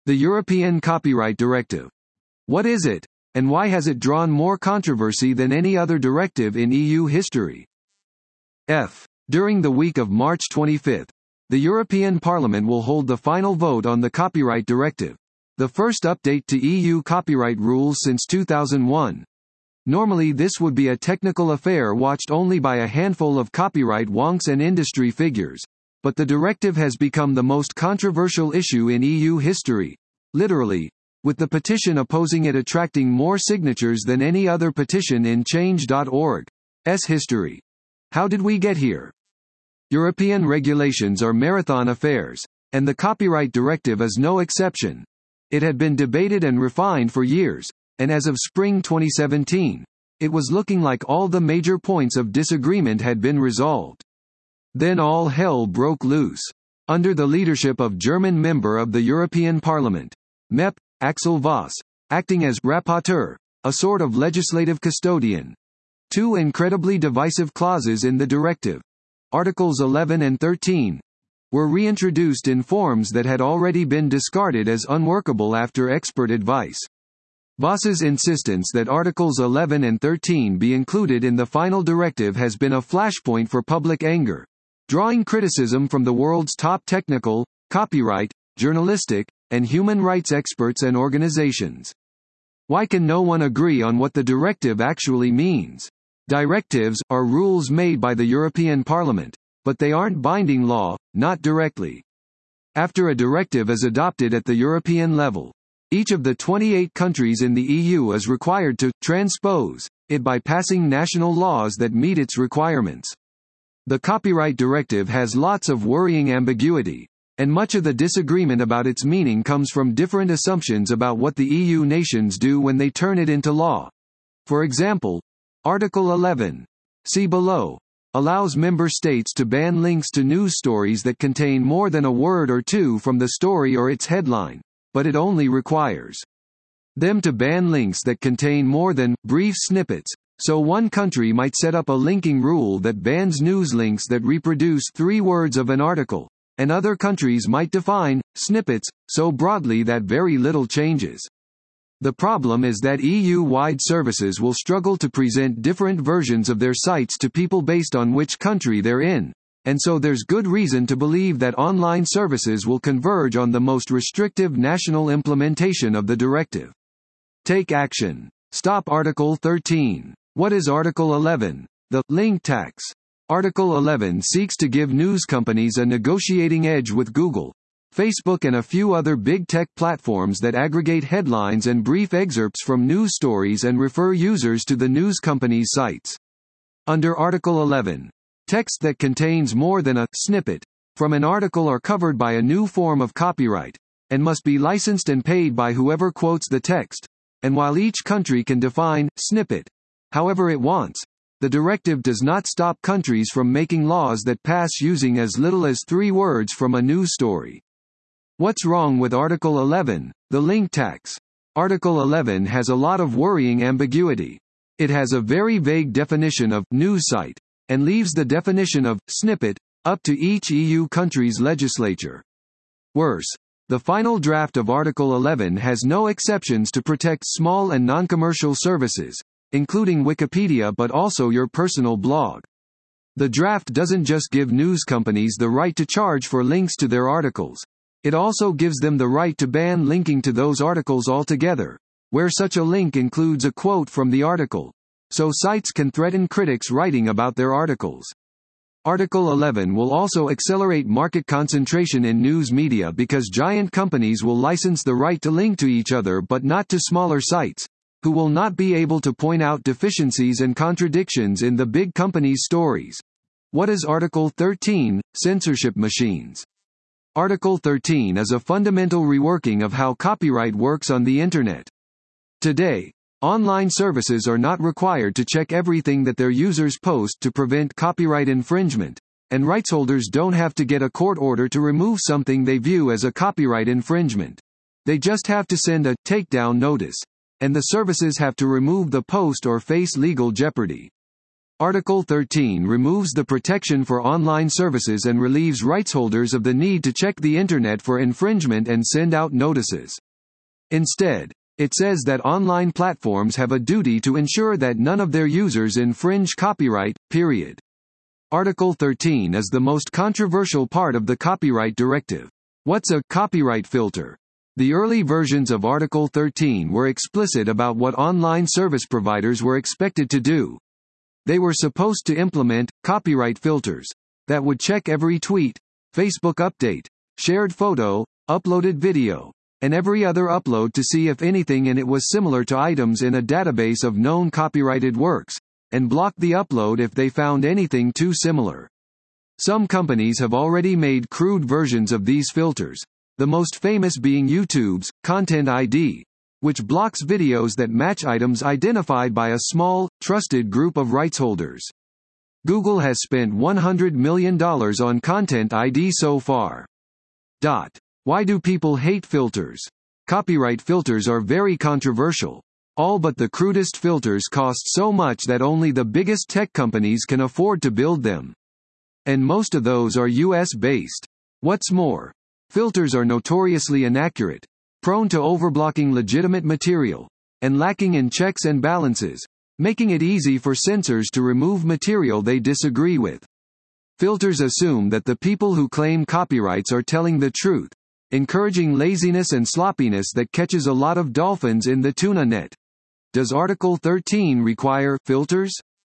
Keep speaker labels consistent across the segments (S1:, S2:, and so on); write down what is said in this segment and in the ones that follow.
S1: The European Copyright Directive. What is it, and why has it drawn more controversy than any other directive in EU history? During the week of March 25, the European Parliament will hold the final vote on the Copyright Directive, the first update to EU copyright rules since 2001. Normally this would be a technical affair watched only by a handful of copyright wonks and industry figures, but the directive has become the most controversial issue in EU history, literally, with the petition opposing it attracting more signatures than any other petition in Change.org's history. How did we get here? European regulations are marathon affairs, and the Copyright Directive is no exception. It had been debated and refined for years, and as of spring 2017, it was looking like all the major points of disagreement had been resolved. Then all hell broke loose. Under the leadership of German member of the European Parliament, MEP, Axel Voss, acting as rapporteur, a sort of legislative custodian. Two incredibly divisive clauses in the directive, Articles 11 and 13, were reintroduced in forms that had already been discarded as unworkable after expert advice. Voss's insistence that Articles 11 and 13 be included in the final directive has been a flashpoint for public anger, drawing criticism from the world's top technical, copyright, journalistic, and human rights experts and organizations. Why can no one agree on what the directive actually means? Directives are rules made by the European Parliament, but they aren't binding law, not directly. After a directive is adopted at the European level, each of the 28 countries in the EU is required to transpose it by passing national laws that meet its requirements. The Copyright Directive has lots of worrying ambiguity, and much of the disagreement about its meaning comes from different assumptions about what the EU nations do when they turn it into law. For example, Article 11, see below, allows member states to ban links to news stories that contain more than a word or two from the story or its headline, but it only requires them to ban links that contain more than brief snippets. So one country might set up a linking rule that bans news links that reproduce 3 words of an article, and other countries might define snippets so broadly that very little changes. The problem is that EU-wide services will struggle to present different versions of their sites to people based on which country they're in, and so there's good reason to believe that online services will converge on the most restrictive national implementation of the directive. Take action. Stop Article 13. What is Article 11? The link tax. Article 11 seeks to give news companies a negotiating edge with Google, Facebook and a few other big tech platforms that aggregate headlines and brief excerpts from news stories and refer users to the news company's sites. Under Article 11, text that contains more than a snippet from an article are covered by a new form of copyright, and must be licensed and paid by whoever quotes the text. And while each country can define snippet however it wants, the directive does not stop countries from making laws that pass using as little as 3 words from a news story. What's wrong with Article 11, the link tax? Article 11 has a lot of worrying ambiguity. It has a very vague definition of news site, and leaves the definition of snippet up to each EU country's legislature. Worse, the final draft of Article 11 has no exceptions to protect small and non-commercial services, including Wikipedia but also your personal blog. The draft doesn't just give news companies the right to charge for links to their articles. It also gives them the right to ban linking to those articles altogether, where such a link includes a quote from the article, so sites can threaten critics writing about their articles. Article 11 will also accelerate market concentration in news media because giant companies will license the right to link to each other but not to smaller sites, who will not be able to point out deficiencies and contradictions in the big companies' stories. What is Article 13, censorship machines? Article 13 is a fundamental reworking of how copyright works on the Internet. Today, online services are not required to check everything that their users post to prevent copyright infringement, and rights holders don't have to get a court order to remove something they view as a copyright infringement. They just have to send a takedown notice, and the services have to remove the post or face legal jeopardy. Article 13 removes the protection for online services and relieves rightsholders of the need to check the Internet for infringement and send out notices. Instead, it says that online platforms have a duty to ensure that none of their users infringe copyright, period. Article 13 is the most controversial part of the Copyright Directive. What's a copyright filter? The early versions of Article 13 were explicit about what online service providers were expected to do. They were supposed to implement copyright filters that would check every tweet, Facebook update, shared photo, uploaded video, and every other upload to see if anything in it was similar to items in a database of known copyrighted works, and block the upload if they found anything too similar. Some companies have already made crude versions of these filters, the most famous being YouTube's Content ID, which blocks videos that match items identified by a small, trusted group of rightsholders. Google has spent $100 million on Content ID so far. Why do people hate filters? Copyright filters are very controversial. All but the crudest filters cost so much that only the biggest tech companies can afford to build them. And most of those are US-based. What's more, filters are notoriously inaccurate, prone to overblocking legitimate material, and lacking in checks and balances, making it easy for censors to remove material they disagree with. Filters assume that the people who claim copyrights are telling the truth, encouraging laziness and sloppiness that catches a lot of dolphins in the tuna net. Does Article 13 require filters?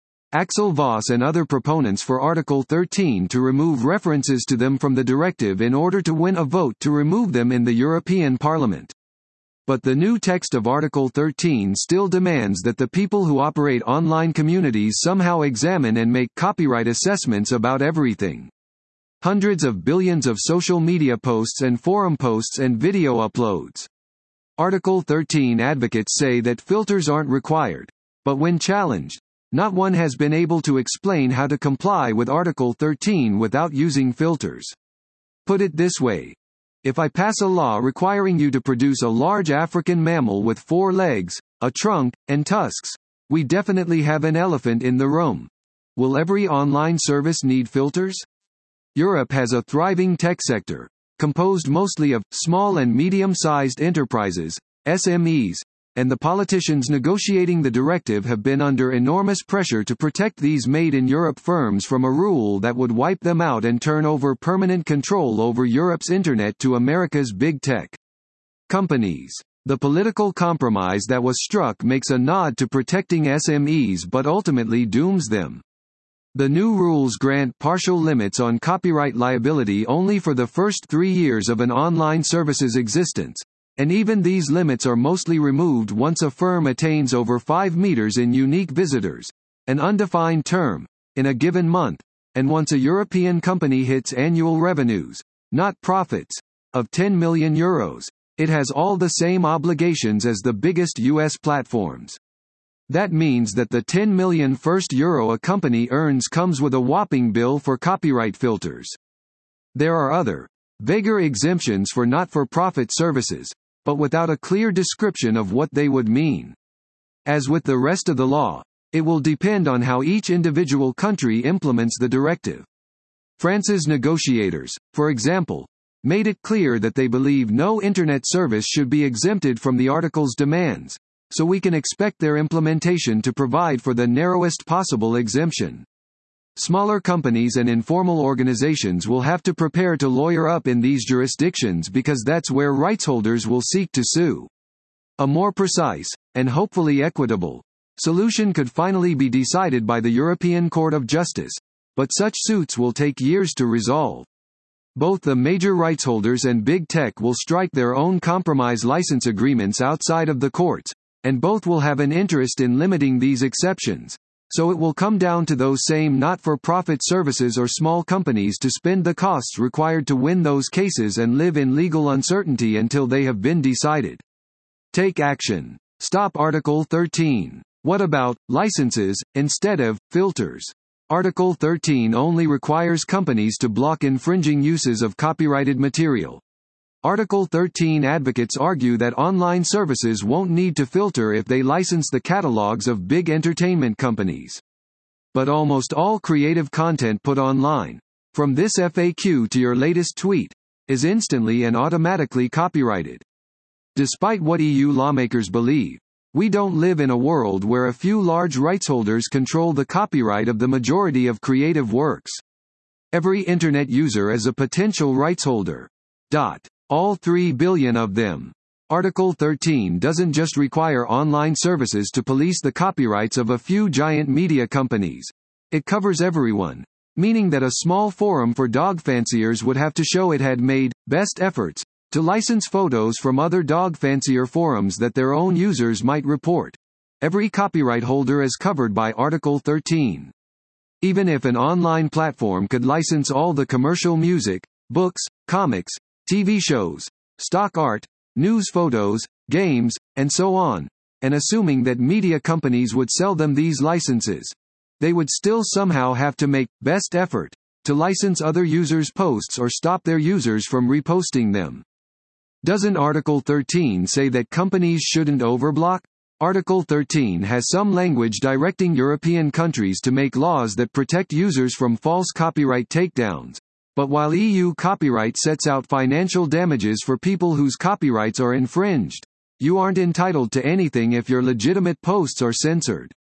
S1: Axel Voss and other proponents for Article 13 to remove references to them from the directive in order to win a vote to remove them in the European Parliament. But the new text of Article 13 still demands that the people who operate online communities somehow examine and make copyright assessments about everything. Hundreds of billions of social media posts and forum posts and video uploads. Article 13 advocates say that filters aren't required, but when challenged, not one has been able to explain how to comply with Article 13 without using filters. Put it this way. If I pass a law requiring you to produce a large African mammal with 4 legs, a trunk, and tusks, we definitely have an elephant in the room. Will every online service need filters? Europe has a thriving tech sector, composed mostly of small and medium-sized enterprises, SMEs, and the politicians negotiating the directive have been under enormous pressure to protect these made-in-Europe firms from a rule that would wipe them out and turn over permanent control over Europe's Internet to America's big tech companies. The political compromise that was struck makes a nod to protecting SMEs but ultimately dooms them. The new rules grant partial limits on copyright liability only for the first 3 years of an online service's existence, and even these limits are mostly removed once a firm attains over 5 meters in unique visitors, an undefined term, in a given month, and once a European company hits annual revenues, not profits, of €10 million, it has all the same obligations as the biggest US platforms. That means that the €10 million first euro a company earns comes with a whopping bill for copyright filters. There are other, vaguer exemptions for not-for-profit services, but without a clear description of what they would mean. As with the rest of the law, it will depend on how each individual country implements the directive. France's negotiators, for example, made it clear that they believe no Internet service should be exempted from the Article's demands, so we can expect their implementation to provide for the narrowest possible exemption. Smaller companies and informal organizations will have to prepare to lawyer up in these jurisdictions because that's where rightsholders will seek to sue. A more precise, and hopefully equitable, solution could finally be decided by the European Court of Justice, but such suits will take years to resolve. Both the major rightsholders and big tech will strike their own compromise license agreements outside of the courts, and both will have an interest in limiting these exceptions, so it will come down to those same not-for-profit services or small companies to spend the costs required to win those cases and live in legal uncertainty until they have been decided. Take action. Stop Article 13. What about licenses instead of filters? Article 13 only requires companies to block infringing uses of copyrighted material. Article 13 advocates argue that online services won't need to filter if they license the catalogs of big entertainment companies. But almost all creative content put online, from this FAQ to your latest tweet, is instantly and automatically copyrighted. Despite what EU lawmakers believe, we don't live in a world where a few large rightsholders control the copyright of the majority of creative works. Every internet user is a potential rightsholder. All 3 billion of them. Article 13 doesn't just require online services to police the copyrights of a few giant media companies. It covers everyone, meaning that a small forum for dog fanciers would have to show it had made best efforts to license photos from other dog fancier forums that their own users might report. Every copyright holder is covered by Article 13. Even if an online platform could license all the commercial music, books, comics, TV shows, stock art, news photos, games, and so on, and assuming that media companies would sell them these licenses, they would still somehow have to make best effort to license other users' posts or stop their users from reposting them. Doesn't Article 13 say that companies shouldn't overblock? Article 13 has some language directing European countries to make laws that protect users from false copyright takedowns. But while EU copyright sets out financial damages for people whose copyrights are infringed, you aren't entitled to anything if your legitimate posts are censored.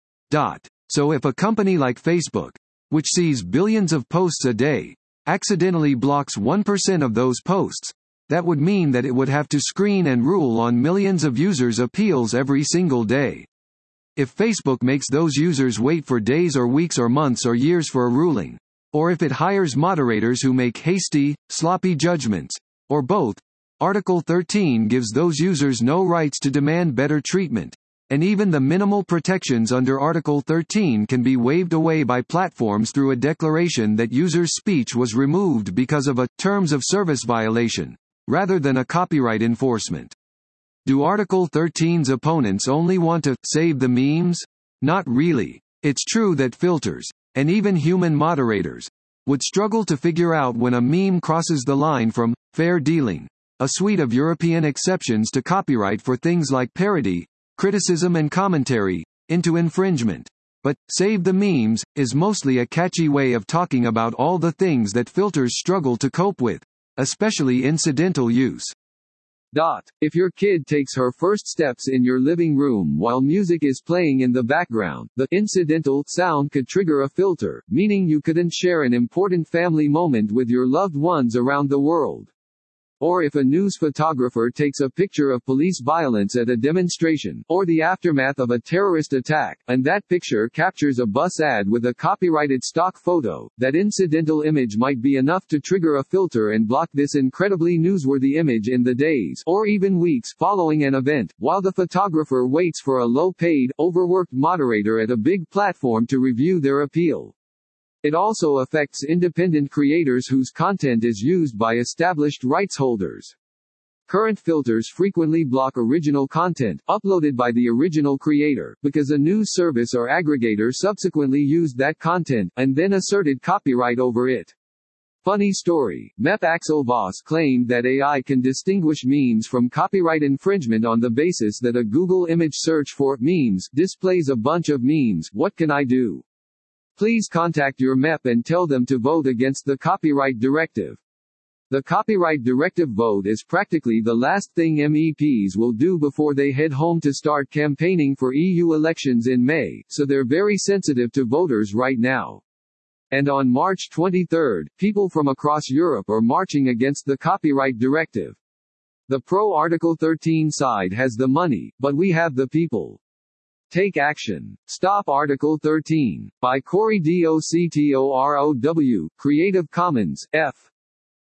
S1: So if a company like Facebook, which sees billions of posts a day, accidentally blocks 1% of those posts, that would mean that it would have to screen and rule on millions of users' appeals every single day. If Facebook makes those users wait for days or weeks or months or years for a ruling, or if it hires moderators who make hasty, sloppy judgments, or both, Article 13 gives those users no rights to demand better treatment, and even the minimal protections under Article 13 can be waived away by platforms through a declaration that users' speech was removed because of a terms of service violation, rather than a copyright enforcement. Do Article 13's opponents only want to save the memes? Not really. It's true that filters, and even human moderators, would struggle to figure out when a meme crosses the line from fair dealing, a suite of European exceptions to copyright for things like parody, criticism and commentary, into infringement. But save the memes is mostly a catchy way of talking about all the things that filters struggle to cope with, especially incidental use. If your kid takes her first steps in your living room while music is playing in the background, the incidental sound could trigger a filter, meaning you couldn't share an important family moment with your loved ones around the world. Or if a news photographer takes a picture of police violence at a demonstration, or the aftermath of a terrorist attack, and that picture captures a bus ad with a copyrighted stock photo, that incidental image might be enough to trigger a filter and block this incredibly newsworthy image in the days, or even weeks, following an event, while the photographer waits for a low-paid, overworked moderator at a big platform to review their appeal. It also affects independent creators whose content is used by established rights holders. Current filters frequently block original content, uploaded by the original creator, because a news service or aggregator subsequently used that content, and then asserted copyright over it. Funny story, MEP Axel Voss claimed that AI can distinguish memes from copyright infringement on the basis that a Google image search for memes displays a bunch of memes. What can I do? Please contact your MEP and tell them to vote against the copyright directive. The copyright directive vote is practically the last thing MEPs will do before they head home to start campaigning for EU elections in May, so they're very sensitive to voters right now. And on March 23, people from across Europe are marching against the copyright directive. The pro-Article 13 side has the money, but we have the people. Take action. Stop Article 13. By Cory Doctorow, Creative Commons, F.